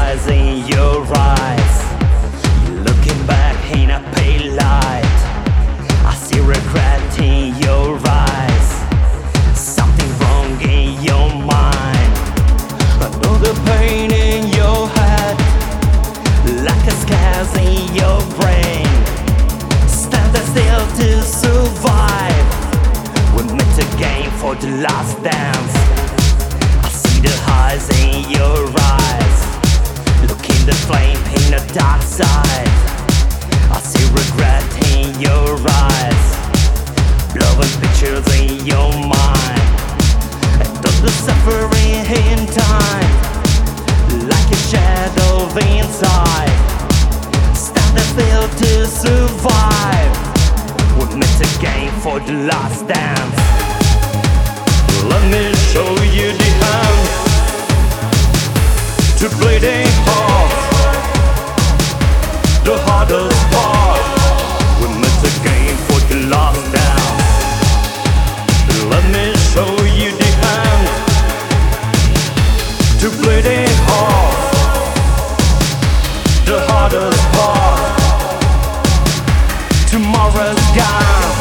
highs in your eyes. You're looking back in a pale light. I see regret in your eyes. Something wrong in your mind. I know the pain in your head, like a scars in your brain. Stand still to survive. We met again for the last dance. I see the highs in your eyes. Look in the flame in the dark side. I see regret in your eyes. Blowing pictures in your mind. And all the suffering in time, like a shadow inside. Stand still to survive. We met again for the last dance. Let me show you the hand to bleeding heart, the hardest part. We met again for the last dance. Let me show you the hand to bleeding heart, the hardest part. Tomorrow's gone.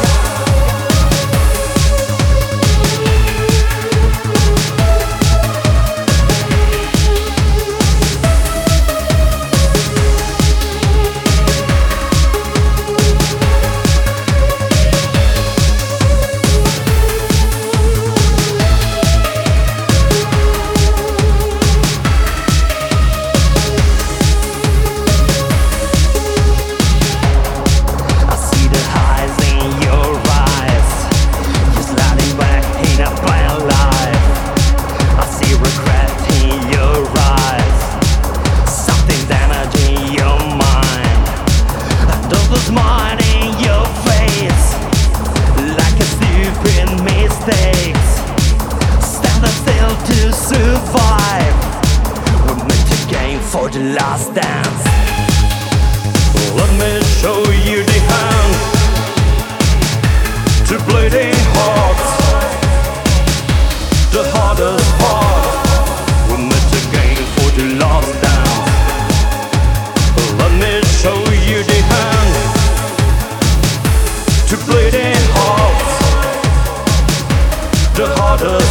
Smile in your face, like a stupid mistakes. Stand still to survive. We met again for the last dance. Let me show you the hand to bleeding hearts, the hardest part. We met again for the last dance. Let me show you the hand to bleeding hearts, the hardest